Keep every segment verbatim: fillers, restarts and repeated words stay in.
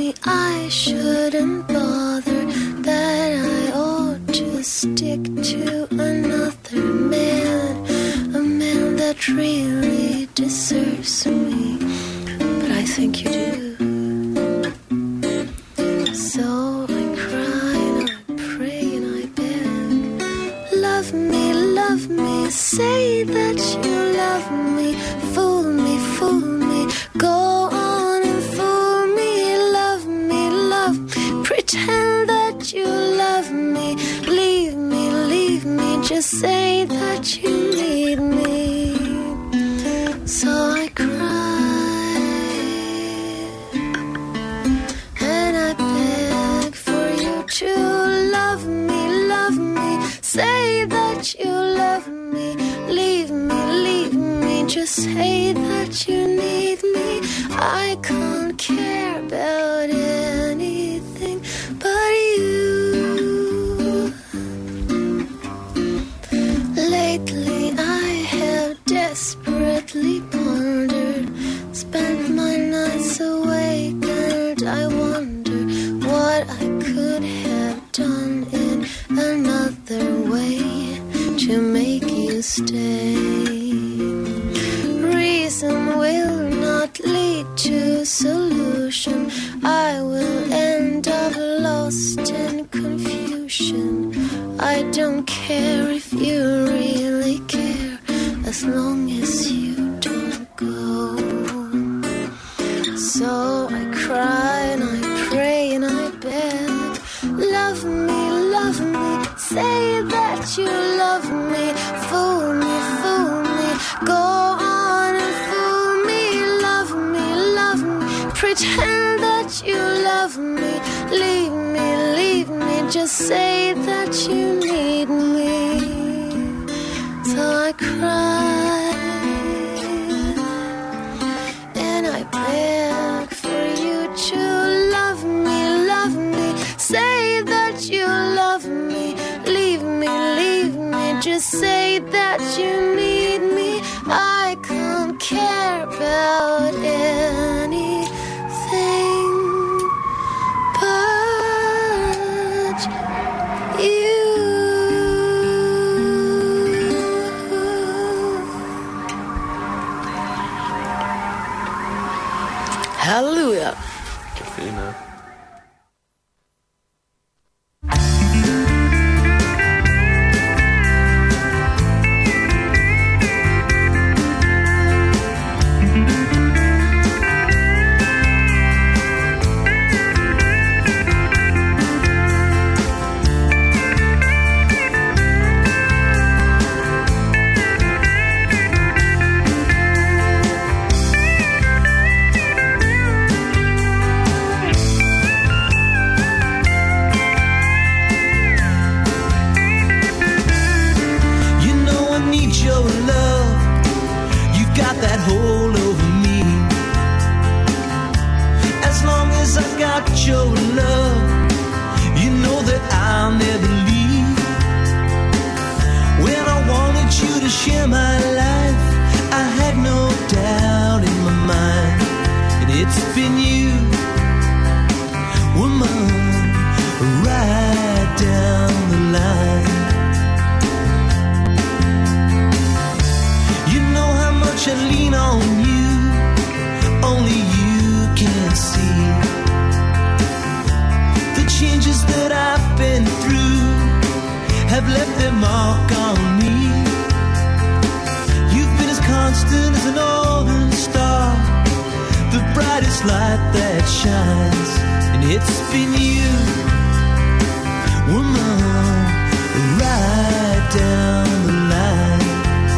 me I shouldn't bother, that I ought to stick to another man, a man that really deserves me, but I think you do. So I cry and I pray and I beg, love me, love me, say that you love me, fool me, fool me, go on and fool me, love me, love me, pretend that you love me, leave me, leave me, just say that you need me. So I cry and I beg for you to love me, love me, say that you love me, leave me, leave me, just say that you need me. I can't care about anything but you. Lately I have desperately pondered, spent my nights awake, and I wonder what I could have done in another way to make you stay. Reason will not lead to solution, I will end up lost in confusion. I don't care if you really care, as long as you don't go. So I cry and I pray and I beg, love me, love me, say that you love me, fool me, fool me, go on and fool me, love me, love me, pretend that you love me, leave me, leave me, just say that you need me. So I cry and I beg for you to love me, love me, say that you love me, leave me, leave me, just say that you need me. I can't care about anything but you. Hallelujah. Fina. Your love, you know that I'll never leave. When I wanted you to share my life, I had no doubt in my mind, and it's been you, woman, right down the line. You know how much I lean on you, only you can see. Changes that I've been through have left their mark on me. You've been as constant as a northern star, the brightest light that shines, and it's been you, woman, right down the line.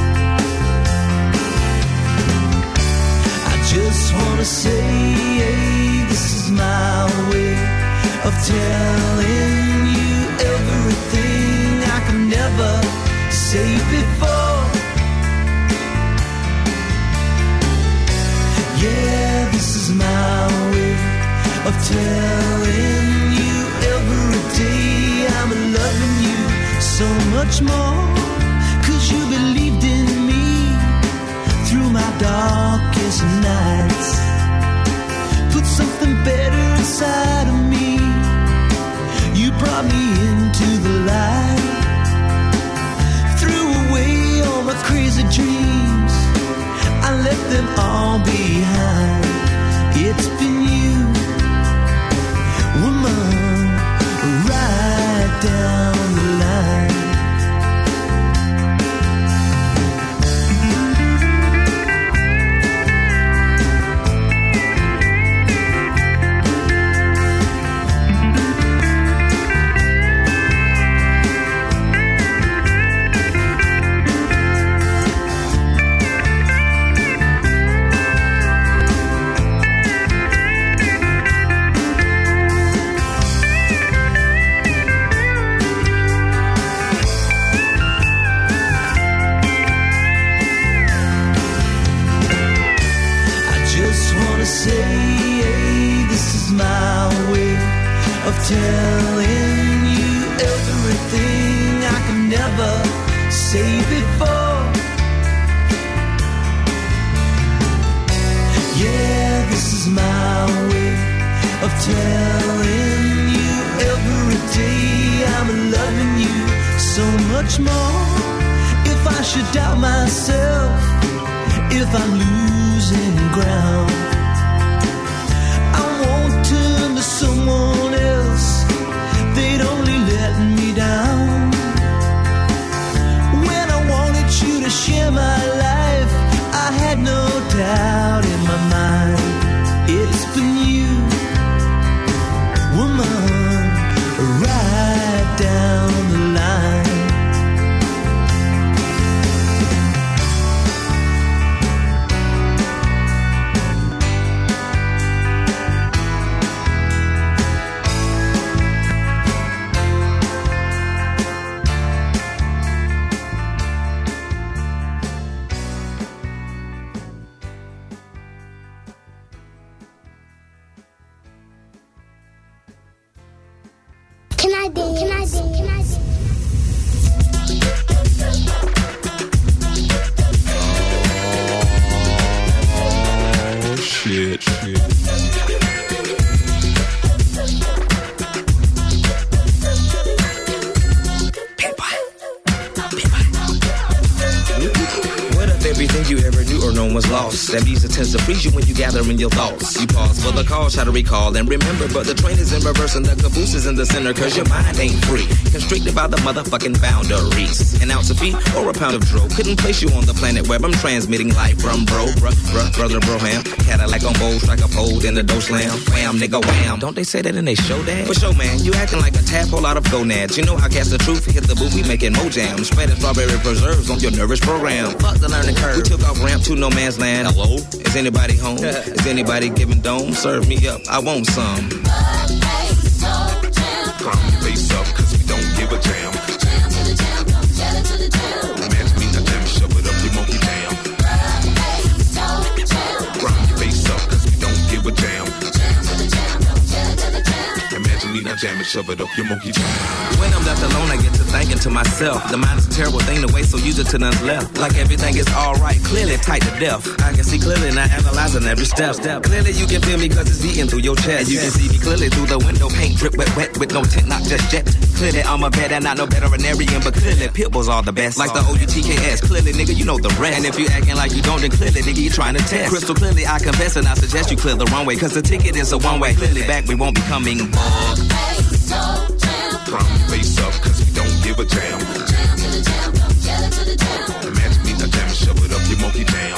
I just wanna say, hey, this is my way of telling you everything I can never say before. Yeah, this is my way of telling you every day I'm loving you so much more, 'cause you believed in me through my darkest nights. put something better inside of me. You brought me into the light, threw away all my crazy dreams. I left them all behind. It's been you, woman, right down the line. Telling you everything I could never say before. Yeah, this is my way of telling you every day I'm loving you so much more. If I should doubt myself, if I'm losing ground, I won't turn to someone else. They'd only let me down. When I wanted you to share my life, I had no doubt in my mind. It's been you, woman, right down the line. Can I be? Can I be? Can I be? Oh, shit, shit. Everything you ever knew or known was lost. Amnesia tends to freeze you when you gather in your thoughts. You pause for the call, try to recall and remember, but the train is in reverse and the caboose is in the center, cause your mind ain't free. Constricted by the motherfucking boundaries. An ounce of feet or a pound of dro couldn't place you on the planet where I'm transmitting life from, bro, bruh, bruh, brother, broham. Cadillac on bold, strike a pole, then the dough slam. Wham, nigga, wham. Don't they say that in they show, dad? For sure, man, you acting like a tadpole out of gonads. You know how cast the truth, hit the booth, we making mojams. Spreading strawberry preserves on your nervous program. Fuck the learning curve. We took off ramp to no man's land. Hello? Is anybody home? Is anybody giving dome? Serve me up, I want some. Climb your face up, cause we don't give a damn. Jam to the jam, come jam to the jam. Imagine me, now damn, shove it up your monkey jam. Climb your face up, cause we don't give a damn. Jam to the jam, come jam to the jam. Imagine me, now jam and shove it up your monkey jam. When I'm left alone, I get to thinking to myself. The mind is a terrible thing to waste, so use it to none's left. Like everything is alright, clearly tight to death. I can see clearly, not analyzing every step. step. Clearly you can feel me cause it's eating through your chest. And you can see me clearly through the window, paint drip wet, wet with no tint, not just jet. Clearly I'm a vet and not no veterinarian, but clearly Pitbull's all the best. Like the O U T K S, clearly nigga you know the rest. And if you acting like you don't, then clearly nigga you trying to test. Crystal clearly I confess and I suggest you clear the runway, cause the ticket is a one way. Clearly back we won't be coming back. Climb your face up, cause we don't give a damn. Jam to the jam, come jam to the jam. Imagine me, now jam and shove it up your monkey jam.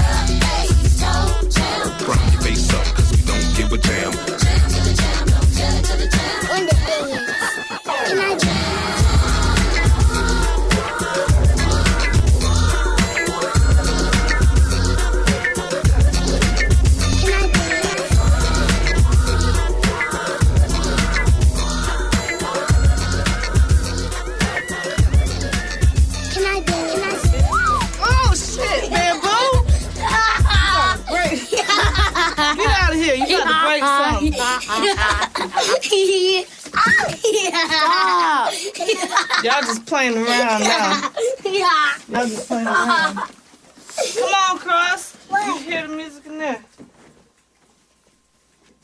Climb your face up, cause we don't give a damn. Jam to the jam, come jam to the jam. On the beat. Can I jam? Y'all just playing around now. Y'all just playing around. Come on, Cross. You hear the music in there.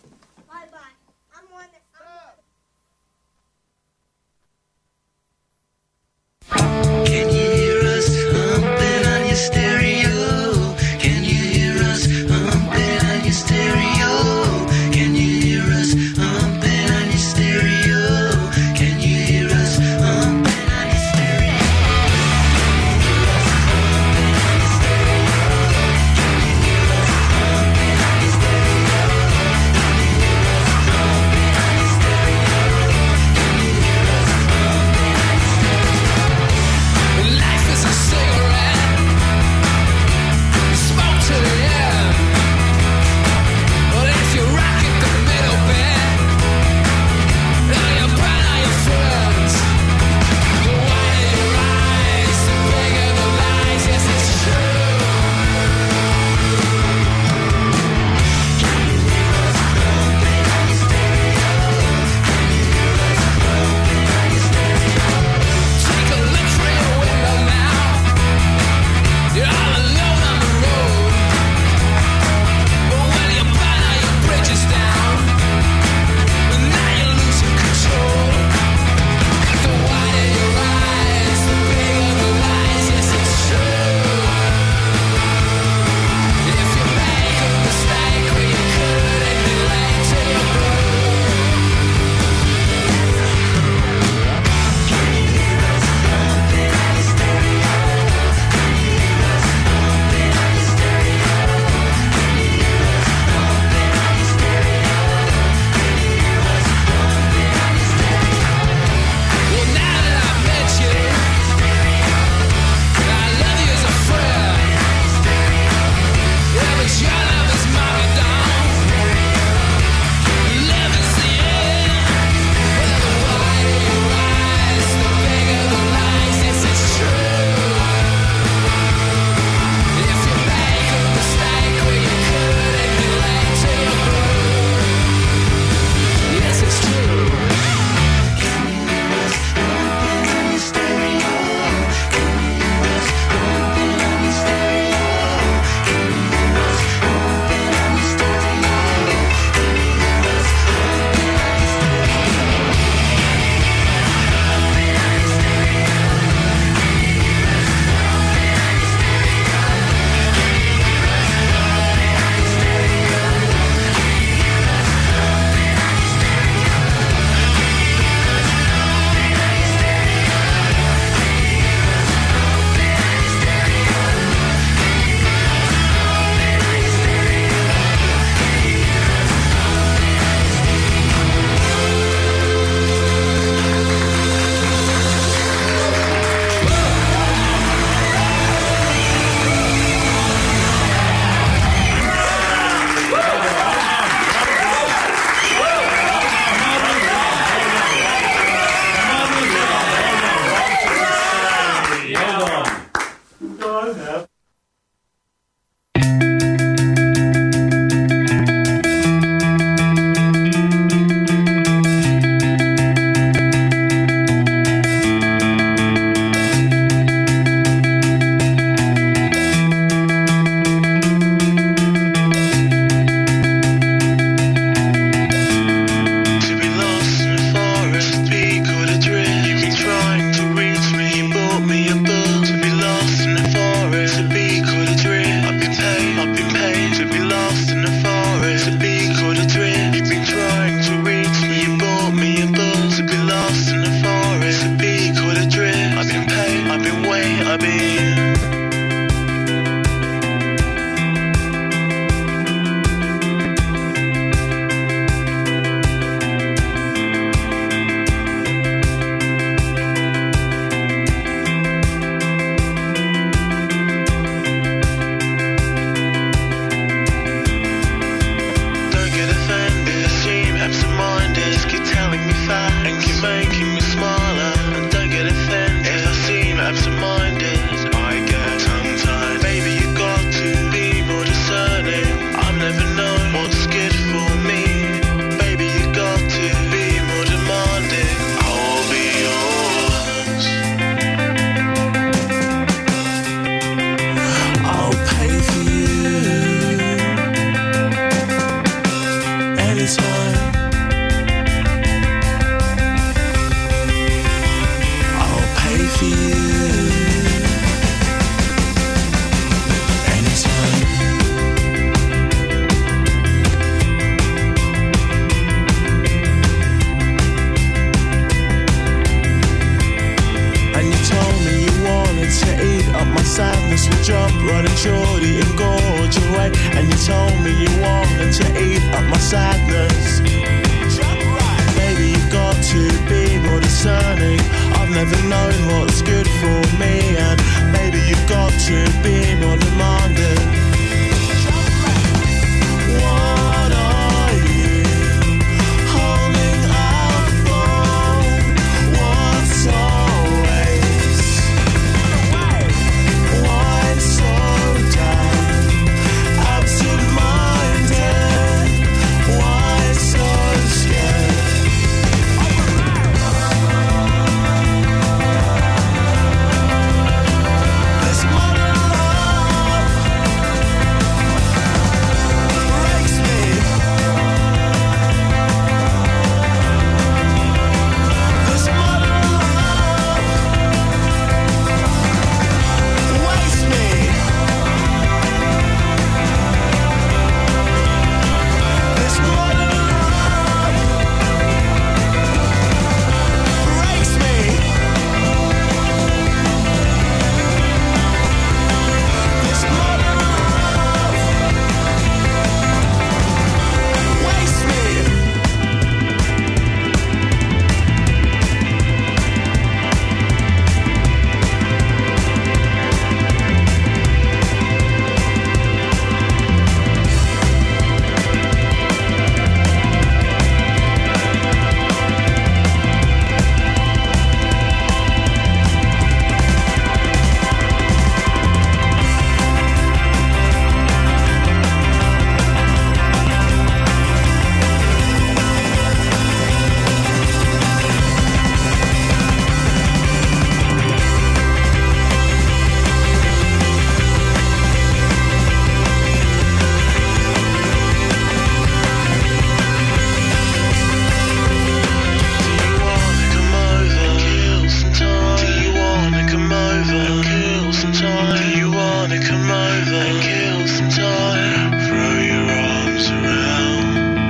just would jump, running shorty and gorge away. And you told me you wanted to eat up my sadness. Maybe you've got to be more discerning. I've never known what's good for me, and maybe you've got to be more demanding. What are you holding out for? What's always? Why so down? Absent-minded. Why so scared? This modern love breaks me. This modern love wastes me. This modern love breaks me. This modern love wastes me. Do you wanna come over and kill some time? Do you wanna come over and kill some time? Do you wanna come over and kill some time? Throw your arms around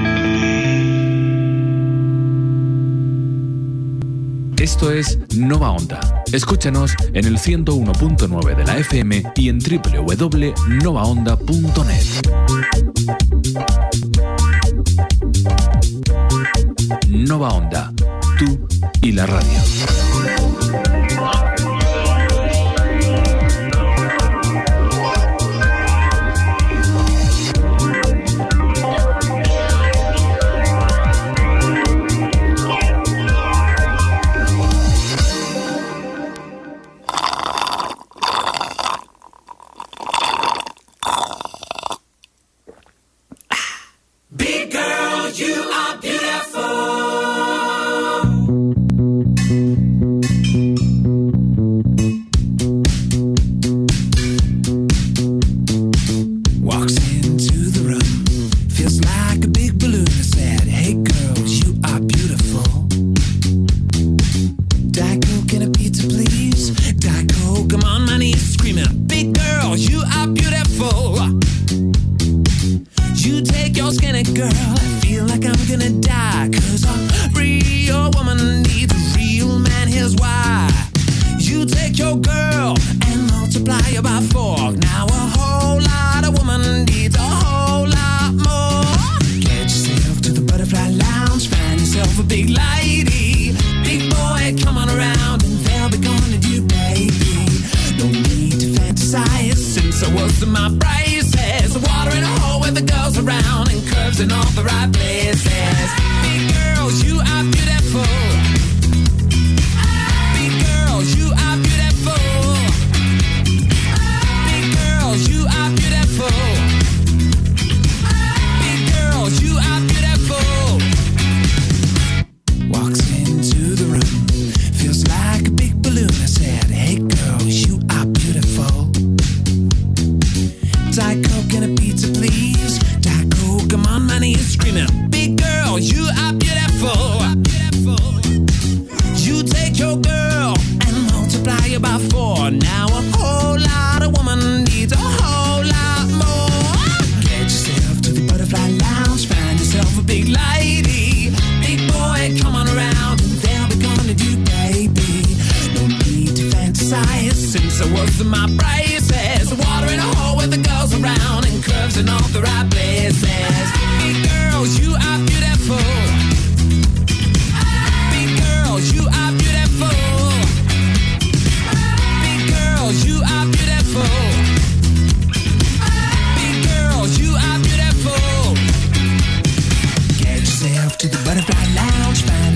me. Esto es Nova Onda. Escúchanos en el ciento uno punto nueve de la F M y en doble u doble u doble u punto nova onda punto net. Nova Onda, tú y la radio. Big girl, you are beautiful.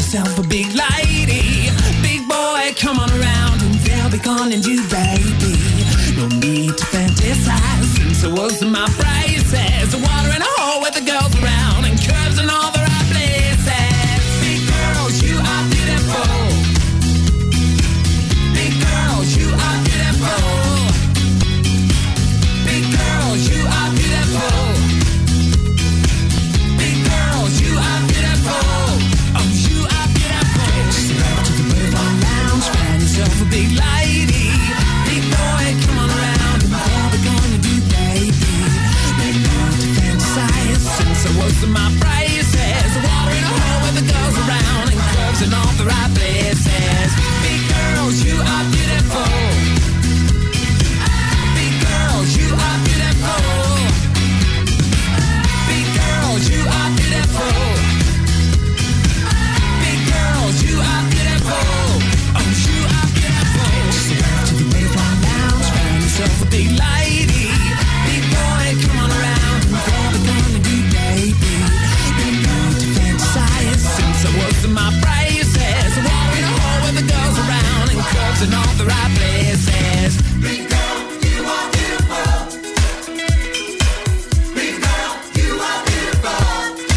yourself a big lady. Big boy, come on around and they'll be calling you baby. No need to fantasize, since it was my prices. Water in a hole with the girls around and curves in all the right places. Big girls, you are beautiful. Big girls, you are beautiful. Big girls, you are beautiful. Big girls, you are beautiful. Oh, you are beautiful. Step to the Butterfly Lounge, find yourself a big lady. Big boy, come on around and what we're gonna do, baby. Make love to fantasize, since I was in my prices. Water in a hole with the girls around and curves in all the right places. Big girls, you are beautiful. Big girls, you are beautiful. Big girls, you are beautiful. Big girls, you are beautiful. Oh, you are beautiful. Step to the Butterfly Lounge, find yourself a big lady. Big boy, come on around and what we're gonna do, baby. Make love to fantasize, since I was in my prices. Water in a hole with the girls around and curves in all the right places. Big girl, you are beautiful. Big girl, you are beautiful.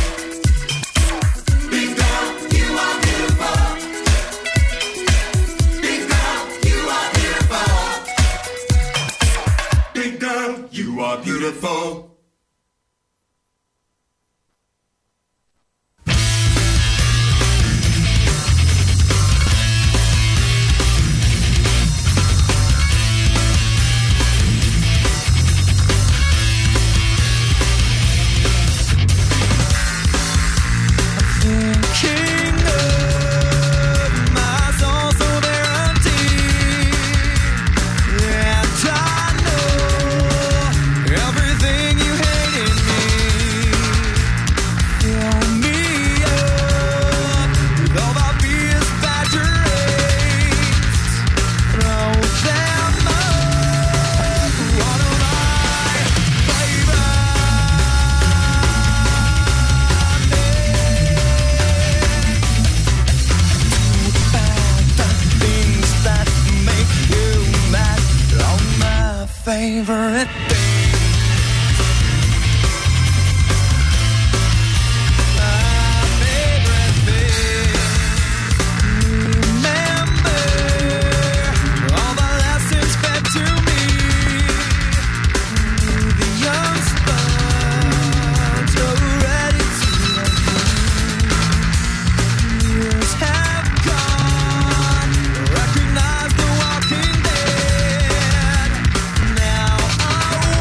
Big girl, you are beautiful. Big girl, you are beautiful. Big girl, you are beautiful. King of my soul, so very empty. And I know everything you hate in me. Fill me up with all my fears, batteries. Throw them up. One of my things that make you mad. All my favorite things. My favorite things. Remember all the lessons fed to me. The young sponge, so ready to years have gone. Recognize the walking dead. Now I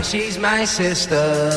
she's my sister.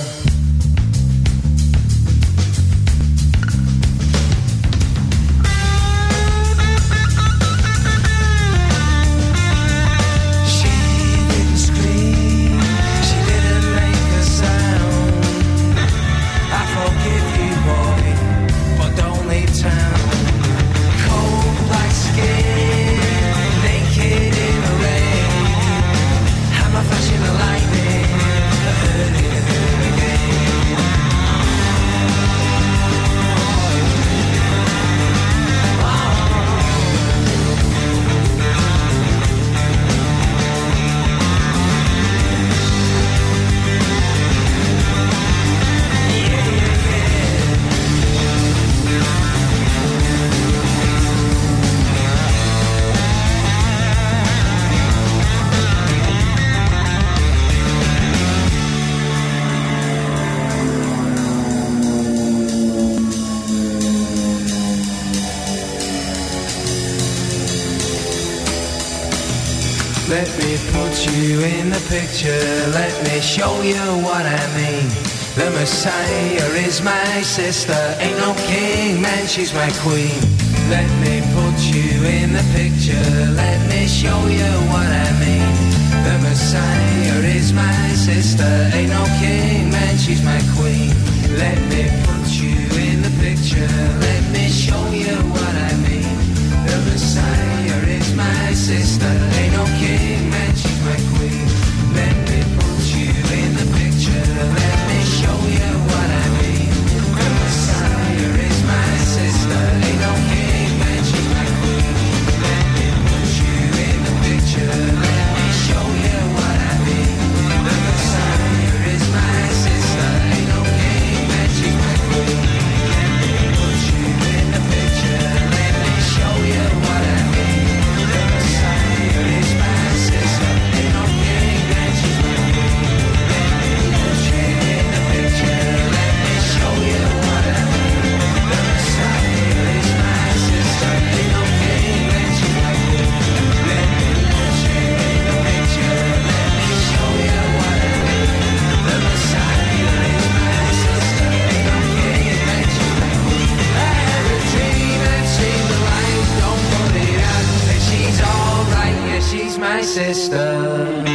Let me put you in the picture, let me show you what I mean. The Messiah is my sister, ain't no king, man, she's my queen. Let me put you in the picture, let me show you what I mean. The Messiah is my sister, ain't no king, man, she's my queen. Let me put you in the picture, let me show you what I mean. The Messiah is my sister, ain't no king, man, she's my queen. Let me put you in the picture, let me show you what I mean. The Messiah is my sister, ain't no king, man, she's my queen. Let me put you in the picture, let me show you what I mean. The Messiah is my sister, ain't no king, man, she's my queen. Let me put you in the picture, let me show you what I mean. The Messiah is my sister, ain't no king, man, she's my queen. Let me put you in the picture, let me show you what I mean. The Messiah is my sister, ain't no king, man, she's my queen. Let me put you in the picture, let me show you what I mean. The Messiah is my sister, ain't no king, man, she's my queen. I had a dream and seen the light, don't put it out, and she's alright, yeah, she's my sister.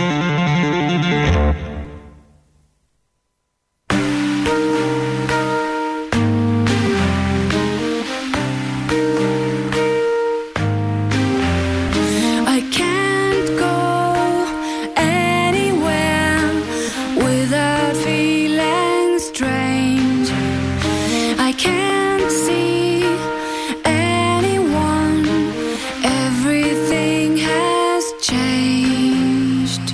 I can't go anywhere without feeling strange. I can't see anyone. Everything has changed.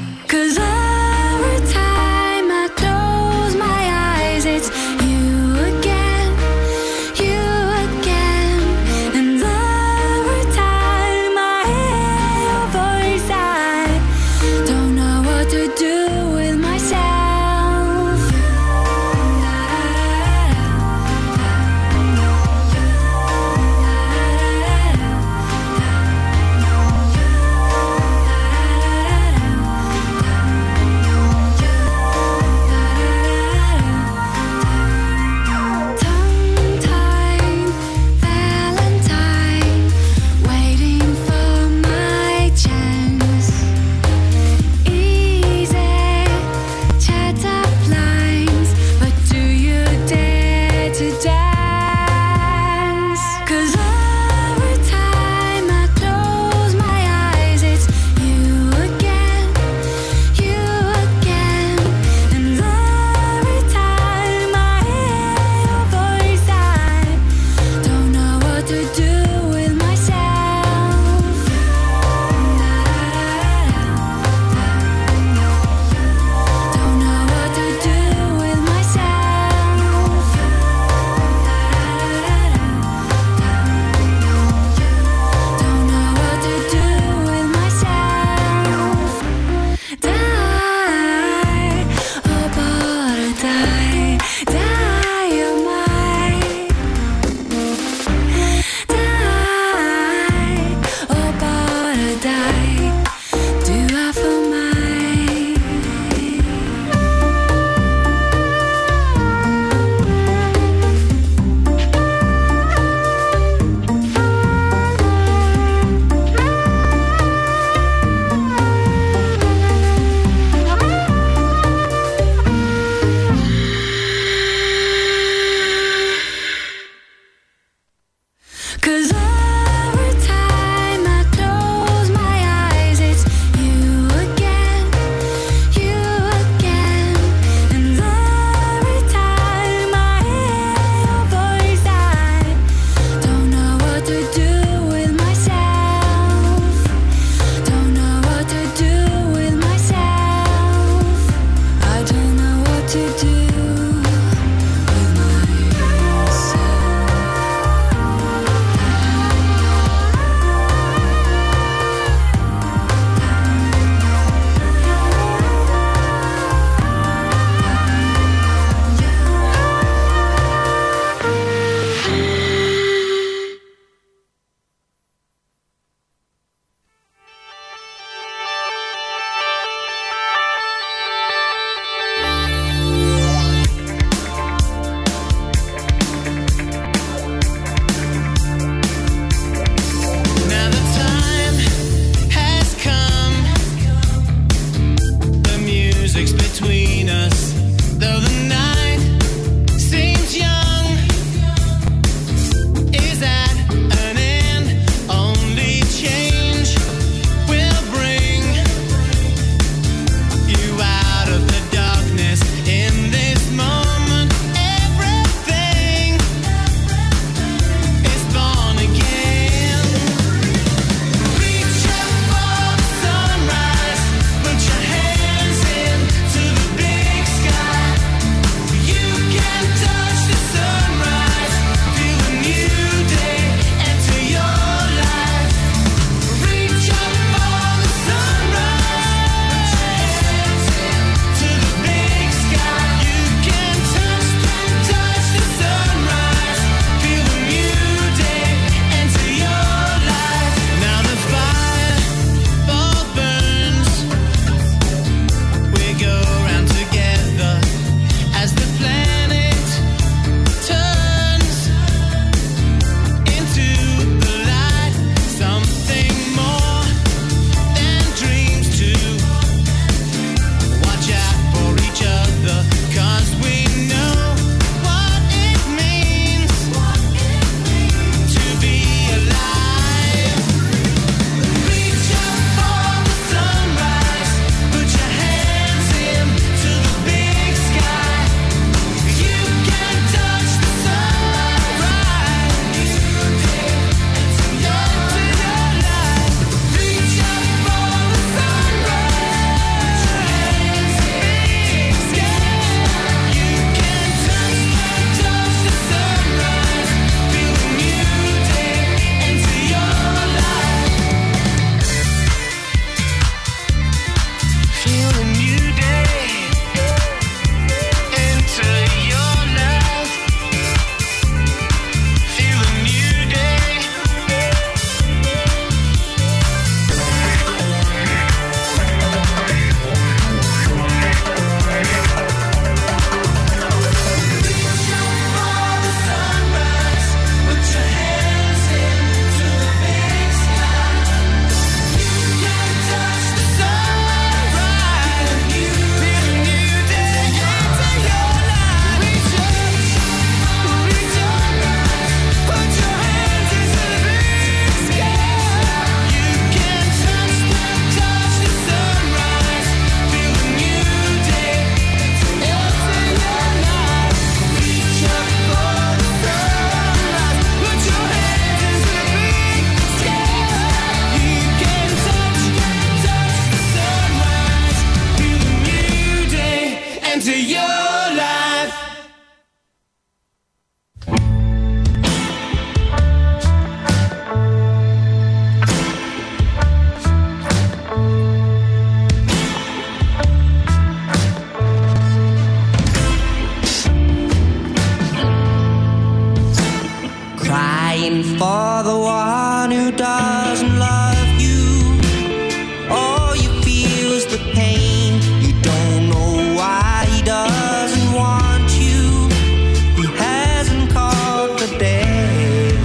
who doesn't love you. All you feel is the pain. You don't know why he doesn't want you. He hasn't called the days.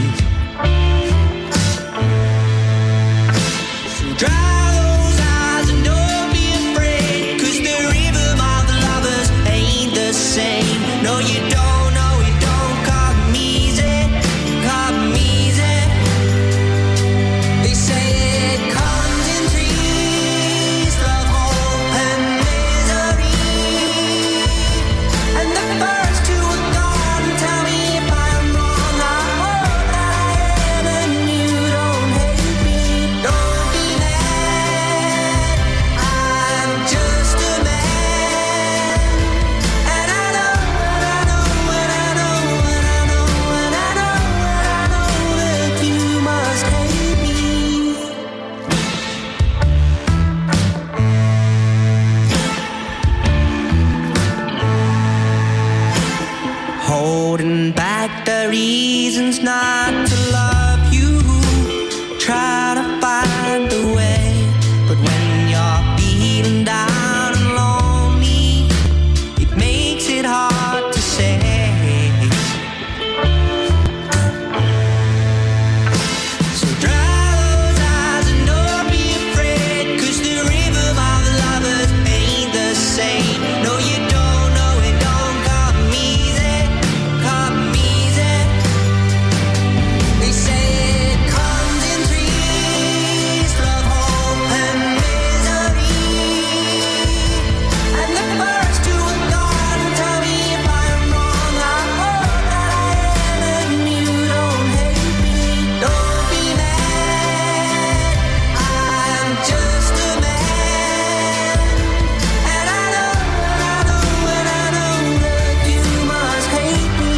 So dry those eyes and don't be afraid, 'cause the rhythm of the lovers ain't the same. No, you don't know, you don't come easy, come easy. They say it comes in threes, love, hope, and misery. And the first two are gone. Tell me if I'm wrong. I hope that I am, and you don't hate me. Don't be mad, I'm just a man. And I know, and I know, and I know, and I know, and I know, and I know that you must hate me. Holding back the reasons not to love you. Try to find a way, but when you're feeling down and lonely, it makes it hard to say. So dry those eyes and don't be afraid, 'cause the rhythm of the lovers ain't the same. No, you don't know, it don't come easy, come easy. They say it comes in threes, love, hope, and misery. And the first two are gone. Tell me if I'm wrong. I hope that I am, and you don't hate me. Don't be mad, I'm just a man. And I know, and I know, and I know that you must hate me.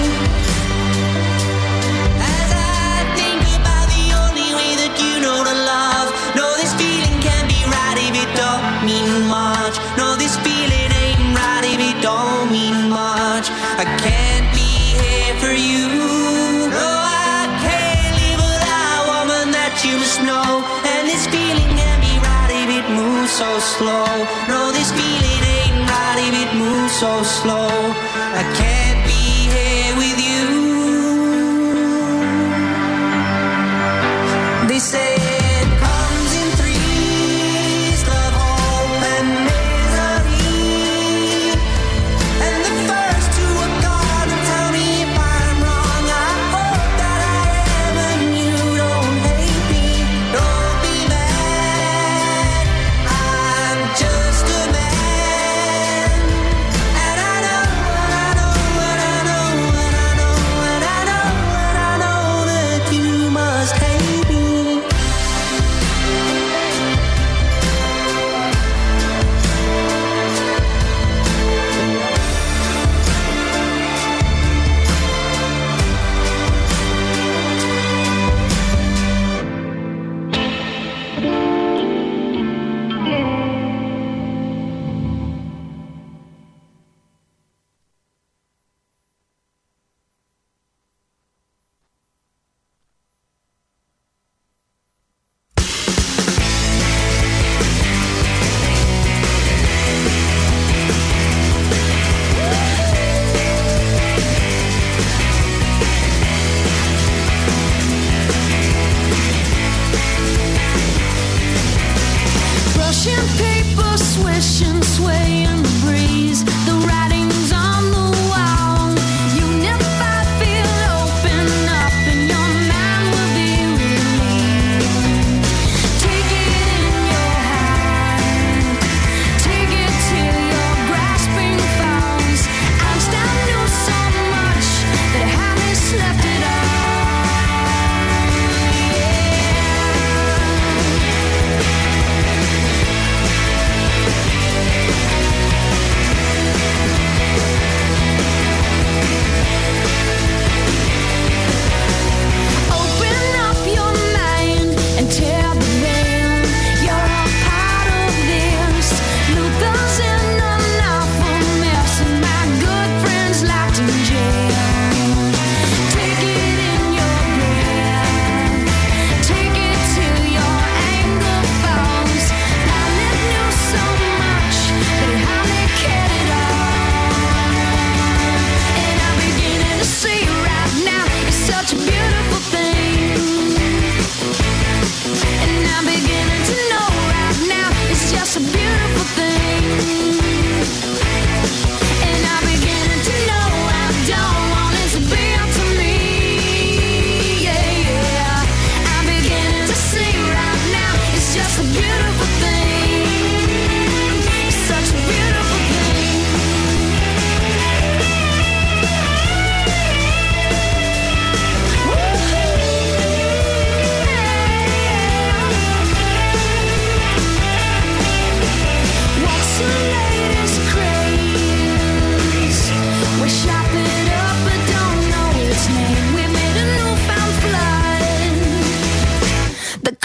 As I think about the only way that you know to love. No, this feeling can't be right if it don't mean much. No, this feeling ain't right if it don't mean much. I can't be here for you. No, I can't live without a woman that you must know. And this feeling can't be right if it moves so slow. No, this feeling ain't right if it moves so slow. I can't be here with you. They say it comes in threes, love, hope, and misery. And the first two are gone. Tell me if I'm wrong. I hope that I am, and you don't hate me. Don't be mad, I'm just a man. And I know, and I know, and I know, and I know, and I know, and I know that you must hate me. Russian paper, swish and sway in the breeze. The writing's on the wall. Unified field, open up, and your mind will be relieved. Take it in your hand, take it till your grasping falls. Einstein knew so much that Harry slept it all. Yeah.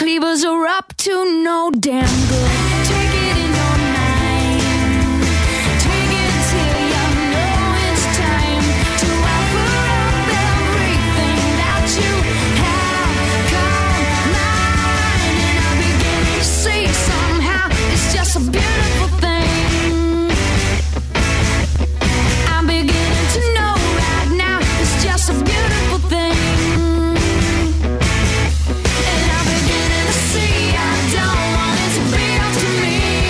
cleavers are up to no damn good. Take it in your mind. Take it till you know it's time to offer up everything that you have. Come mine, and I begin to see somehow it's just a beautiful thing. I'm beginning to know right now it's just a beautiful thing. And I'm beginning to see I don't want it to be up to me.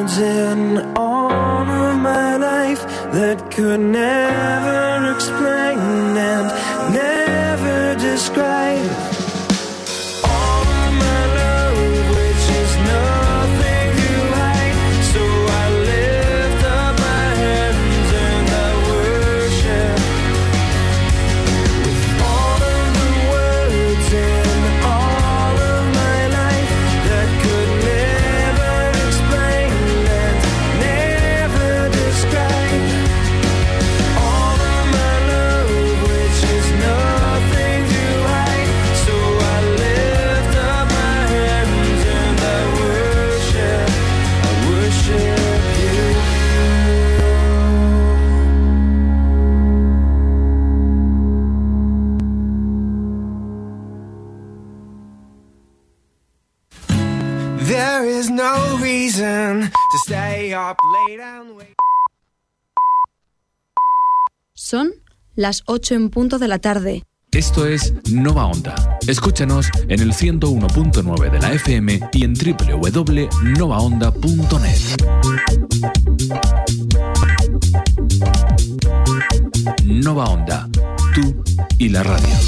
words in all of my life that could never explain and never describe. All of my love, which is nothing to hide. So I lift up my hands and I worship with all of the words in all of my life that could never explain and never describe. All of my love, which is nothing to hide. So I lift up my hands and I worship, I worship you. There is no reason to stay up late and wait. Son las ocho en punto de la tarde. Esto es Nova Onda. Escúchanos en el ciento uno punto nueve de la F M y en doble u doble u doble u punto nova onda punto net. Nova Onda, tú y la radio.